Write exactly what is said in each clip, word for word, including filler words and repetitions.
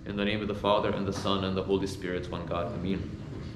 In the name of the Father, and the Son, and the Holy Spirit, one God. Amen.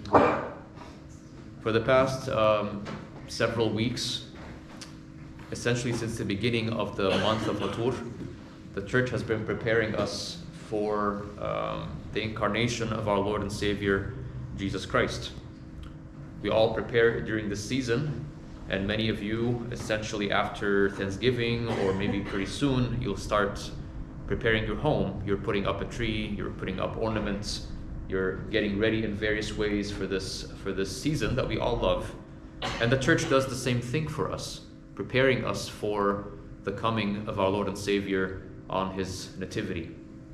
For the past um, several weeks, essentially since the beginning of the month of Hatur, the Church has been preparing us for um, the incarnation of our Lord and Savior, Jesus Christ. We all prepare during this season, and many of you, essentially after Thanksgiving, or maybe pretty soon, you'll start preparing your home. You're putting up a tree, you're putting up ornaments, you're getting ready in various ways for this for this season that we all love. And the Church does the same thing for us, preparing us for the coming of our Lord and Savior on his nativity.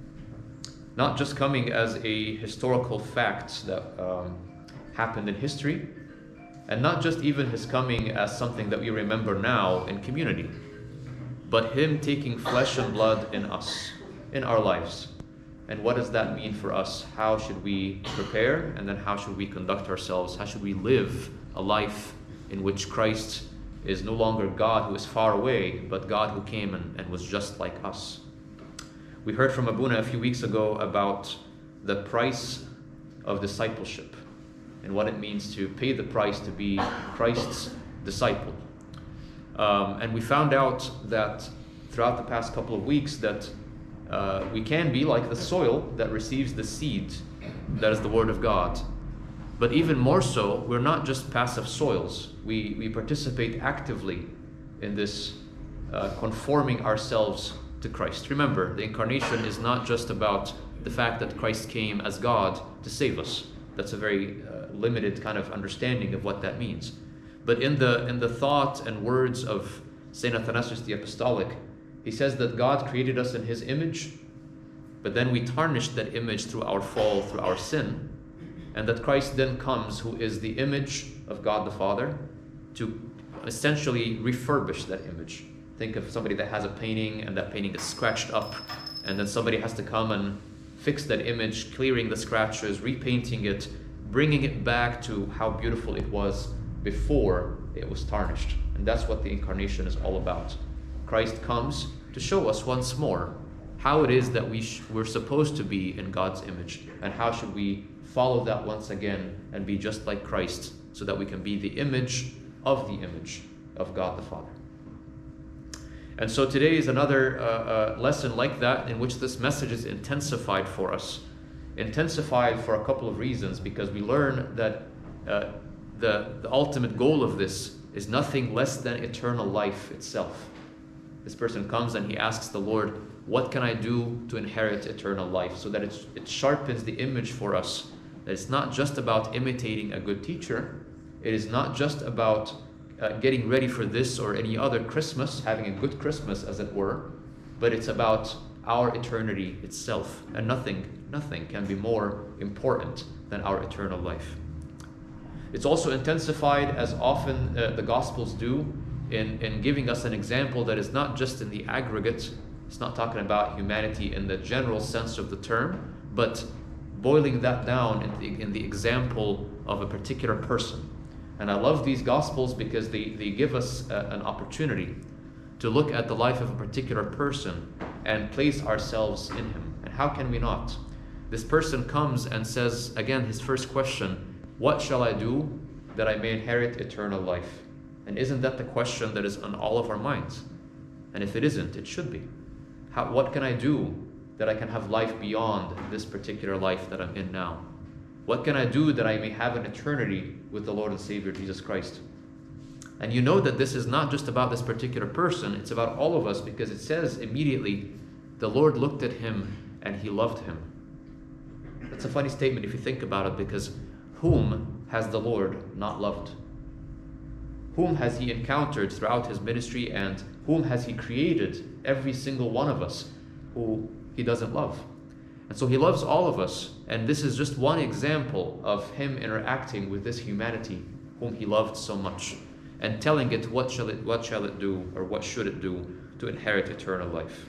Not just coming as a historical fact that um, happened in history, and not just even his coming as something that we remember now in community, but him taking flesh and blood in us, in our lives. And what does that mean for us? How should we prepare? And then how should we conduct ourselves? How should we live a life in which Christ is no longer God who is far away, but God who came and, and was just like us? We heard from Abuna a few weeks ago about the price of discipleship and what it means to pay the price to be Christ's disciple. Um, and we found out that throughout the past couple of weeks that uh, we can be like the soil that receives the seed, that is the Word of God. But even more so, we're not just passive soils. We, we participate actively in this uh, conforming ourselves to Christ. Remember, the incarnation is not just about the fact that Christ came as God to save us. That's a very uh, limited kind of understanding of what that means. But in the in the thought and words of Saint Athanasius the Apostolic, he says that God created us in his image, but then we tarnished that image through our fall, through our sin, and that Christ then comes, who is the image of God the Father, to essentially refurbish that image. Think of somebody that has a painting and that painting is scratched up, and then somebody has to come and fix that image, clearing the scratches, repainting it, bringing it back to how beautiful it was before it was tarnished. And that's what the incarnation is all about. Christ comes to show us once more how it is that we sh- we're supposed to be in God's image, and how should we follow that once again and be just like Christ, so that we can be the image of the image of God the Father. And so today is another uh, uh, lesson like that, in which this message is intensified for us. Intensified for a couple of reasons, because we learn that uh, the, the ultimate goal of this is nothing less than eternal life itself. This person comes and he asks the Lord, what can I do to inherit eternal life? So that it's, it sharpens the image for us, that it's not just about imitating a good teacher. It is not just about uh, getting ready for this or any other Christmas, having a good Christmas as it were, but it's about our eternity itself. And nothing, nothing can be more important than our eternal life. It's also intensified, as often uh, the Gospels do, in, in giving us an example that is not just in the aggregate. It's not talking about humanity in the general sense of the term, but boiling that down in the, in the example of a particular person. And I love these Gospels because they, they give us a, an opportunity to look at the life of a particular person and place ourselves in him. And how can we not? This person comes and says, again, his first question, what shall I do that I may inherit eternal life? And isn't that the question that is on all of our minds? And if it isn't, it should be. How, what can I do that I can have life beyond this particular life that I'm in now? What can I do that I may have an eternity with the Lord and Savior Jesus Christ? And you know that this is not just about this particular person, it's about all of us, because it says immediately, the Lord looked at him and he loved him. That's a funny statement if you think about it, because whom has the Lord not loved? Whom has he encountered throughout his ministry, and whom has he created, every single one of us, who he doesn't love? And so he loves all of us, and this is just one example of him interacting with this humanity whom he loved so much, and telling it what shall it what shall it do, or what should it do to inherit eternal life.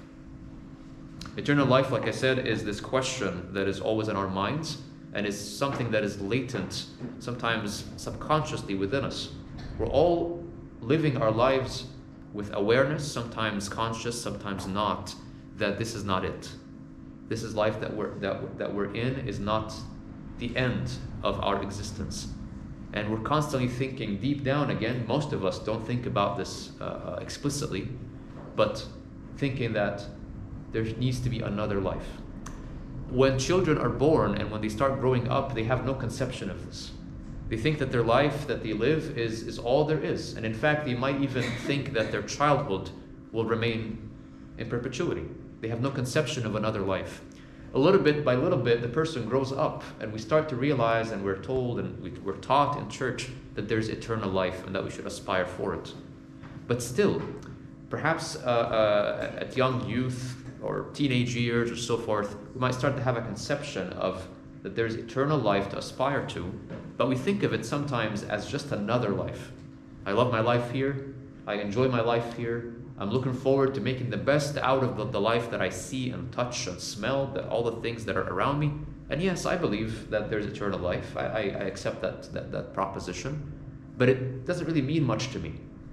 Eternal life, like I said, is this question that is always in our minds, and is something that is latent, sometimes subconsciously within us. We're all living our lives with awareness, sometimes conscious, sometimes not, that this is not it. This is life that we're, that, that we're in is not the end of our existence. And we're constantly thinking deep down, again, most of us don't think about this uh, explicitly, but thinking that there needs to be another life. When children are born and when they start growing up, they have no conception of this. They think that their life that they live is, is all there is. And in fact, they might even think that their childhood will remain in perpetuity. They have no conception of another life. A little bit by little bit, the person grows up, and we start to realize, and we're told and we, we're taught in church that there's eternal life and that we should aspire for it. But still, perhaps uh, uh, at young youth or teenage years or so forth, we might start to have a conception of that there's eternal life to aspire to, but we think of it sometimes as just another life. I love my life here. I enjoy my life here. I'm looking forward to making the best out of the, the life that I see and touch and smell, that all the things that are around me. And yes, I believe that there's eternal life. I, I, I accept that, that, that proposition, but it doesn't really mean much to me.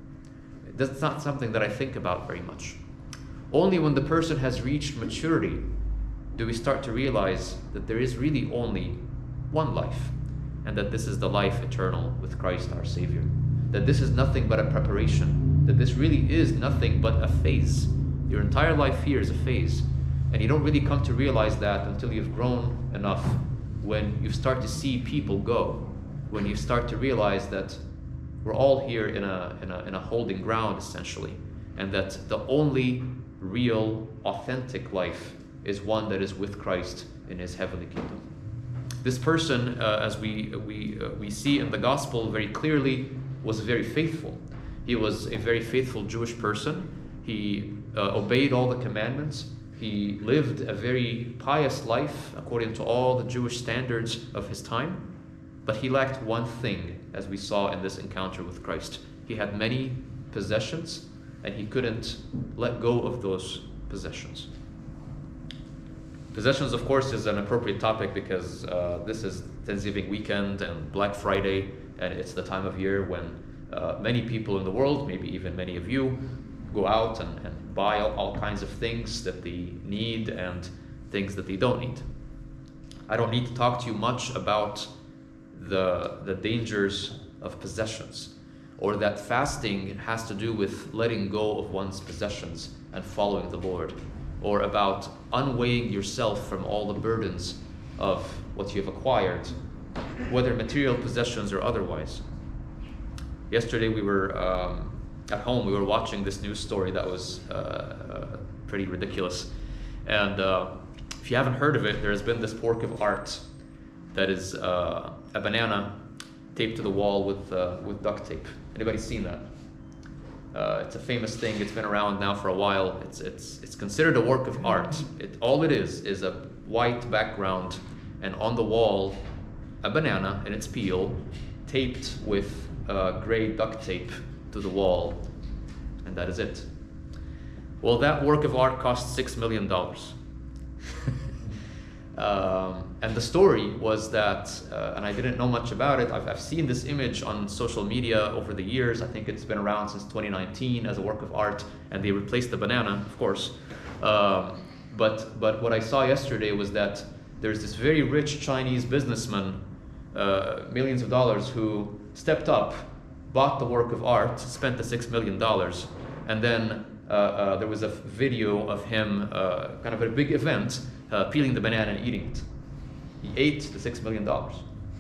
That's not something that I think about very much. Only when the person has reached maturity do we start to realize that there is really only one life, and that this is the life eternal with Christ our Savior. That this is nothing but a preparation, that this really is nothing but a phase. Your entire life here is a phase, and you don't really come to realize that until you've grown enough, when you start to see people go, when you start to realize that we're all here in a, in a, in a holding ground, essentially, and that the only real, authentic life is one that is with Christ in his heavenly kingdom. This person, uh, as we, we, uh, we see in the gospel very clearly, was very faithful. He was a very faithful Jewish person. He uh, obeyed all the commandments. He lived a very pious life according to all the Jewish standards of his time. But he lacked one thing, as we saw in this encounter with Christ. He had many possessions, and he couldn't let go of those possessions. Possessions, of course, is an appropriate topic because uh, this is Thanksgiving weekend and Black Friday, and it's the time of year when uh, many people in the world, maybe even many of you, go out and, and buy all, all kinds of things that they need and things that they don't need. I don't need to talk to you much about the, the dangers of possessions, or that fasting has to do with letting go of one's possessions and following the Lord, or about unweighing yourself from all the burdens of what you have acquired, whether material possessions or otherwise. Yesterday we were um, at home, we were watching this news story that was uh, uh, pretty ridiculous. And uh, if you haven't heard of it, there has been this work of art that is uh, a banana taped to the wall with, uh, with duct tape. Anybody seen that? Uh, it's a famous thing. It's been around now for a while. It's it's it's considered a work of art. It, all it is is a white background, and on the wall, a banana in its peel, taped with uh, gray duct tape to the wall, and that is it. Well, that work of art cost six million dollars. Um, and the story was that, uh, and I didn't know much about it, I've, I've seen this image on social media over the years. I think it's been around since twenty nineteen as a work of art, and they replaced the banana, of course. Um, but, but what I saw yesterday was that there's this very rich Chinese businessman, uh, millions of dollars, who stepped up, bought the work of art, spent the six million dollars, and then uh, uh, there was a video of him, uh, kind of a big event, Uh, peeling the banana and eating it. He ate the six million dollars.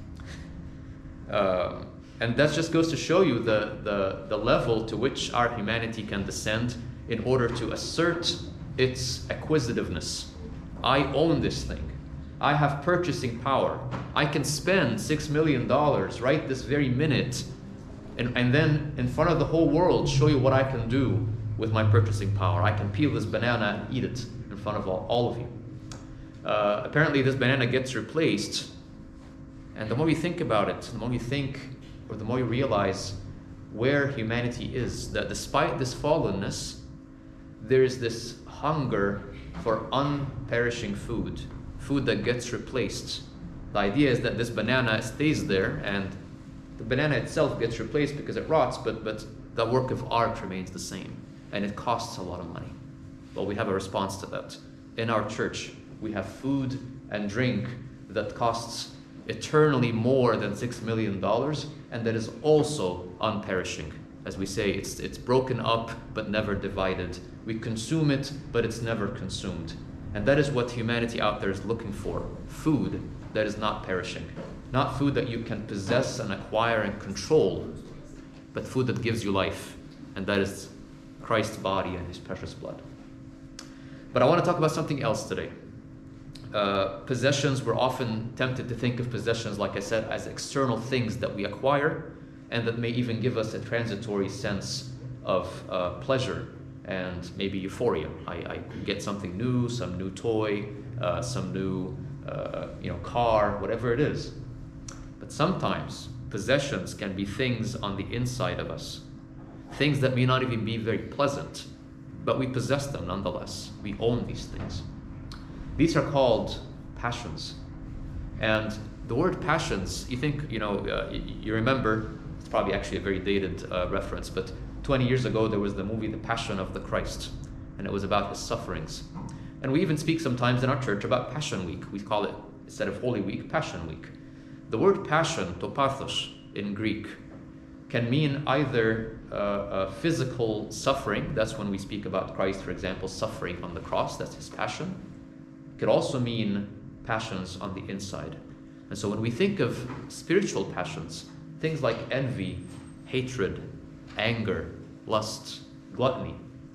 Uh, and that just goes to show you the, the, the level to which our humanity can descend in order to assert its acquisitiveness. I own this thing. I have purchasing power. I can spend six million dollars right this very minute, and, and then in front of the whole world show you what I can do with my purchasing power. I can peel this banana and eat it in front of all, all of you. Uh, apparently this banana gets replaced, and the more you think about it, the more you think, or the more you realize where humanity is, that despite this fallenness, there is this hunger for unperishing food, food that gets replaced. The idea is that this banana stays there, and the banana itself gets replaced because it rots, but, but the work of art remains the same, and it costs a lot of money. Well, we have a response to that. In our church, we have food and drink that costs eternally more than six million dollars, and that is also unperishing. As we say, it's, it's broken up but never divided. We consume it, but it's never consumed. And that is what humanity out there is looking for. Food that is not perishing. Not food that you can possess and acquire and control, but food that gives you life. And that is Christ's body and his precious blood. But I want to talk about something else today. Uh, possessions, we're often tempted to think of possessions, like I said, as external things that we acquire and that may even give us a transitory sense of uh, pleasure and maybe euphoria. I, I get something new, some new toy, uh, some new uh, you know, car, whatever it is. But sometimes possessions can be things on the inside of us, things that may not even be very pleasant, but we possess them nonetheless. We own these things. These are called passions. And the word passions, you think, you know, uh, you remember, it's probably actually a very dated uh, reference, but twenty years ago there was the movie The Passion of the Christ, and it was about his sufferings. And we even speak sometimes in our church about Passion Week. We call it, instead of Holy Week, Passion Week. The word passion, topathos, in Greek, can mean either uh, uh, physical suffering. That's when we speak about Christ, for example, suffering on the cross. That's his passion. It could also mean passions on the inside. And so when we think of spiritual passions, things like envy, hatred, anger, lust, gluttony,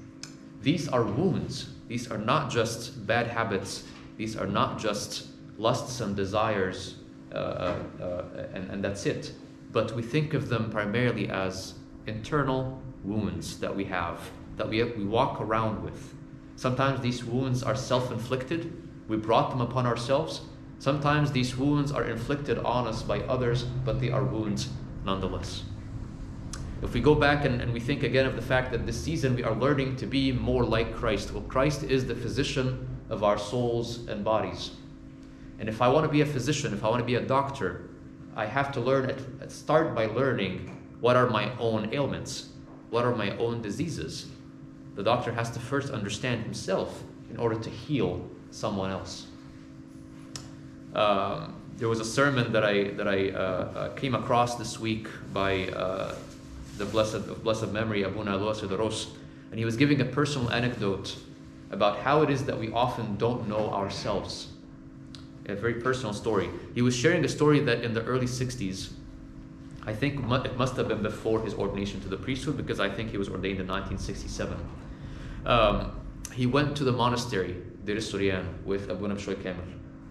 these are wounds. These are not just bad habits. These are not just lusts and desires, uh, uh, and, and that's it. But we think of them primarily as internal wounds that we have, that we, we walk around with. Sometimes these wounds are self-inflicted. We brought them upon ourselves. Sometimes these wounds are inflicted on us by others, but they are wounds nonetheless. If we go back and, and we think again of the fact that this season we are learning to be more like Christ. Well, Christ is the physician of our souls and bodies. And if I want to be a physician, if I want to be a doctor, I have to learn, at, start by learning what are my own ailments, what are my own diseases. The doctor has to first understand himself in order to heal someone else. Um, there was a sermon that I that I uh, uh, came across this week by uh, the blessed of blessed memory Abuna Aloha Sidoros, and he was giving a personal anecdote about how it is that we often don't know ourselves. A very personal story. He was sharing a story that in the early sixties, I think it must have been before his ordination to the priesthood, because I think he was ordained in nineteen sixty-seven. Um, he went to the monastery, Deir Surian, with Abuna Bishoy Kamel.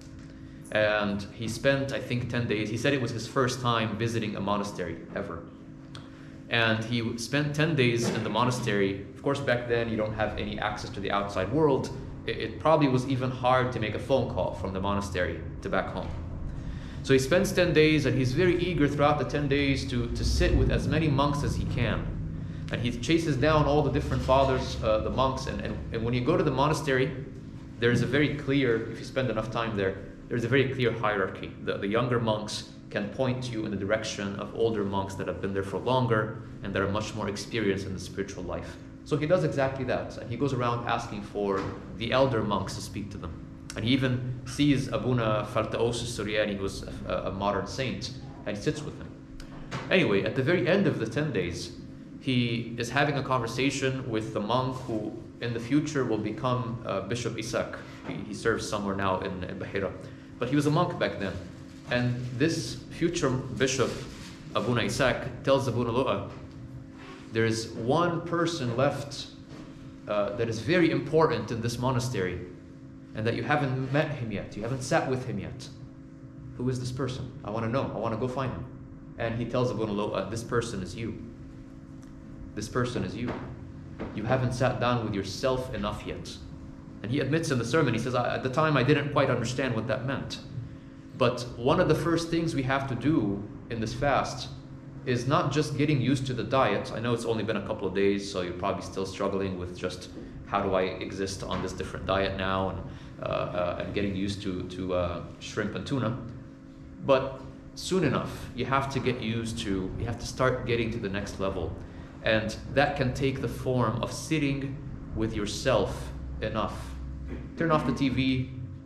And he spent, I think, ten days. He said it was his first time visiting a monastery ever. And he spent ten days in the monastery. Of course, back then, you don't have any access to the outside world. It, it probably was even hard to make a phone call from the monastery to back home. So he spends ten days, and he's very eager throughout the ten days to, to sit with as many monks as he can. And he chases down all the different fathers, uh, the monks. And, and, and when you go to the monastery, there's a very clear, if you spend enough time there, there's a very clear hierarchy. The, the younger monks can point you in the direction of older monks that have been there for longer and that are much more experienced in the spiritual life. So he does exactly that. And he goes around asking for the elder monks to speak to them. And he even sees Abuna Fartaos Suryani, who was a, a modern saint, and he sits with him. Anyway, at the very end of the ten days, he is having a conversation with the monk who in the future will become uh, Bishop Isaac. He, he serves somewhere now in, in Bahira. But he was a monk back then. And this future bishop, Abuna Isaac, tells Abuna Loa, there is one person left uh, that is very important in this monastery, and that you haven't met him yet, you haven't sat with him yet. Who is this person? I want to know, I want to go find him. And he tells Abuna Loa, this person is you. This person is you. You haven't sat down with yourself enough yet. And he admits in the sermon, he says, at the time I didn't quite understand what that meant. But one of the first things we have to do in this fast is not just getting used to the diet. I know it's only been a couple of days, so you're probably still struggling with just how do I exist on this different diet now, and, uh, uh, and getting used to, to uh, shrimp and tuna. But soon enough, you have to get used to, you have to start getting to the next level. And that can take the form of sitting with yourself enough. Turn off the T V,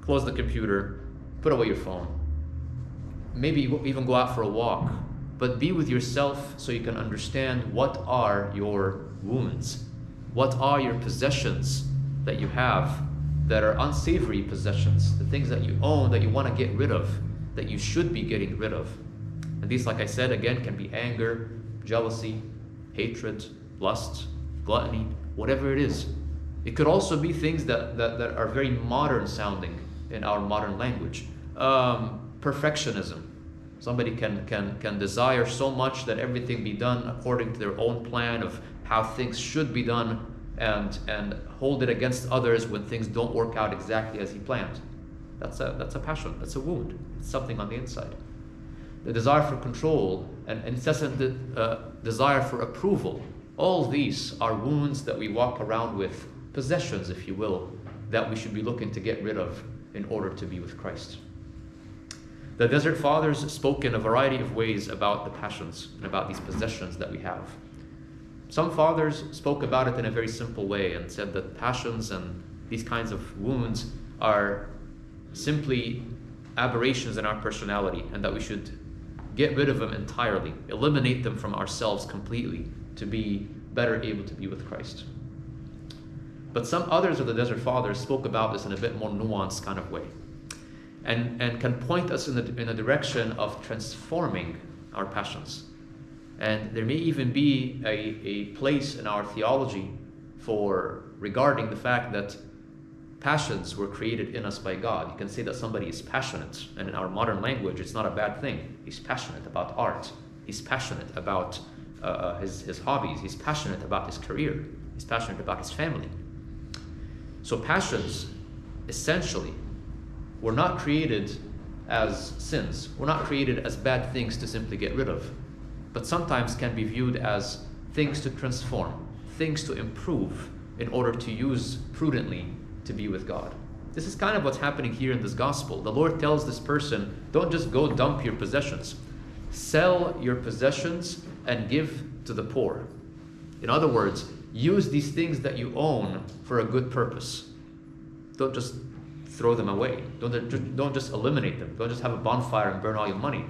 close the computer, put away your phone. Maybe even go out for a walk, but be with yourself so you can understand what are your wounds, what are your possessions that you have that are unsavory possessions, the things that you own that you want to get rid of, that you should be getting rid of. And these, like I said, again, can be anger, jealousy, hatred, lust, gluttony, whatever it is. It could also be things that, that, that are very modern sounding in our modern language. Um, perfectionism. Somebody can, can, can desire so much that everything be done according to their own plan of how things should be done, and, and hold it against others when things don't work out exactly as he planned. That's a, that's a passion, that's a wound. It's something on the inside. The desire for control and incessant uh, desire for approval, all these are wounds that we walk around with, possessions, if you will, that we should be looking to get rid of in order to be with Christ. The Desert Fathers spoke in a variety of ways about the passions and about these possessions that we have. Some fathers spoke about it in a very simple way and said that passions and these kinds of wounds are simply aberrations in our personality, and that we should get rid of them entirely, eliminate them from ourselves completely to be better able to be with Christ. But some others of the Desert Fathers spoke about this in a bit more nuanced kind of way, and, and can point us in the, in the direction of transforming our passions. And there may even be a, a place in our theology for regarding the fact that passions were created in us by God. You can say that somebody is passionate, and in our modern language, it's not a bad thing. He's passionate about art. He's passionate about uh, his, his hobbies. He's passionate about his career. He's passionate about his family. So passions, essentially, were not created as sins. Were not created as bad things to simply get rid of, but sometimes can be viewed as things to transform, things to improve in order to use prudently to be with God. This is kind of what's happening here in this gospel. The Lord tells this person, don't just go dump your possessions. Sell your possessions and give to the poor. In other words, use these things that you own for a good purpose. Don't just throw them away. Don't, don't just eliminate them. Don't just have a bonfire and burn all your money.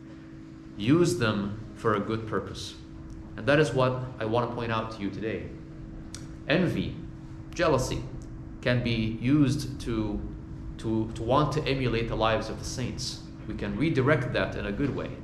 Use them for a good purpose. And that is what I want to point out to you today. Envy, jealousy, can be used to, to, to want to emulate the lives of the saints. We can redirect that in a good way.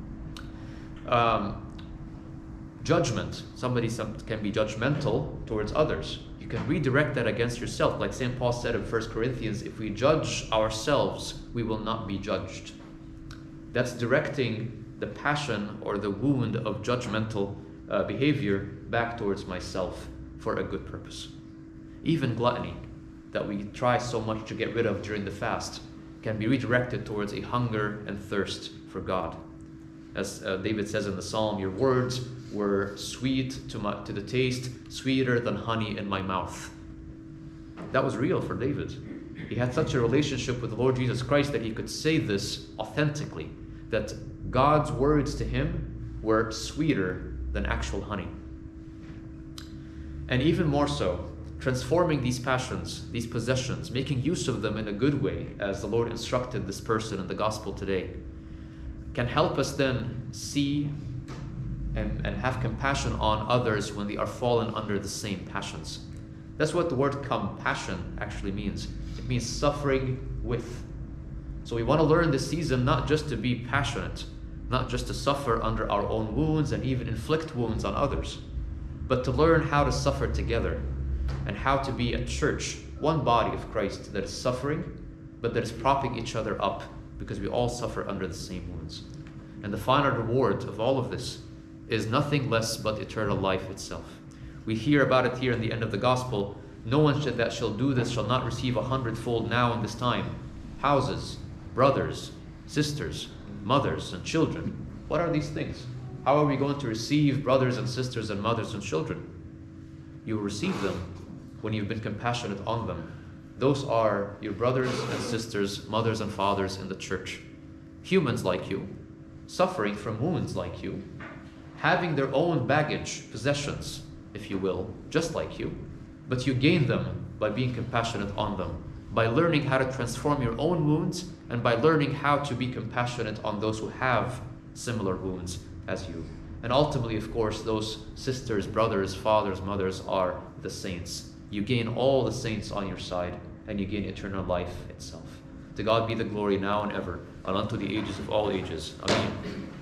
Um, judgment, somebody some, can be judgmental towards others. You can redirect that against yourself. Like Saint Paul said in First Corinthians, if we judge ourselves, we will not be judged. That's directing the passion or the wound of judgmental uh, behavior back towards myself for a good purpose. Even gluttony, that we try so much to get rid of during the fast, can be redirected towards a hunger and thirst for God. As uh, David says in the Psalm, your words were sweet to, my, to the taste, sweeter than honey in my mouth. That was real for David. He had such a relationship with the Lord Jesus Christ that he could say this authentically, that God's words to him were sweeter than actual honey. And even more so, transforming these passions, these possessions, making use of them in a good way, as the Lord instructed this person in the gospel today, can help us then see and, and have compassion on others when they are fallen under the same passions. That's what the word compassion actually means. It means suffering with. So we want to learn this season not just to be passionate, not just to suffer under our own wounds and even inflict wounds on others, but to learn how to suffer together and how to be a church, one body of Christ that is suffering, but that is propping each other up because we all suffer under the same wounds. And the final reward of all of this is nothing less but eternal life itself. We hear about it here in the end of the gospel. No one that shall do this shall not receive a hundredfold now in this time. Houses, brothers, sisters, mothers, and children. What are these things? How are we going to receive brothers and sisters and mothers and children? You will receive them when you've been compassionate on them. Those are your brothers and sisters, mothers and fathers in the church. Humans like you, suffering from wounds like you, having their own baggage, possessions, if you will, just like you, but you gain them by being compassionate on them by learning how to transform your own wounds, and by learning how to be compassionate on those who have similar wounds as you. And ultimately, of course, those sisters, brothers, fathers, mothers are the saints. You gain all the saints on your side, and you gain eternal life itself. To God be the glory now and ever, and unto the ages of all ages. Amen.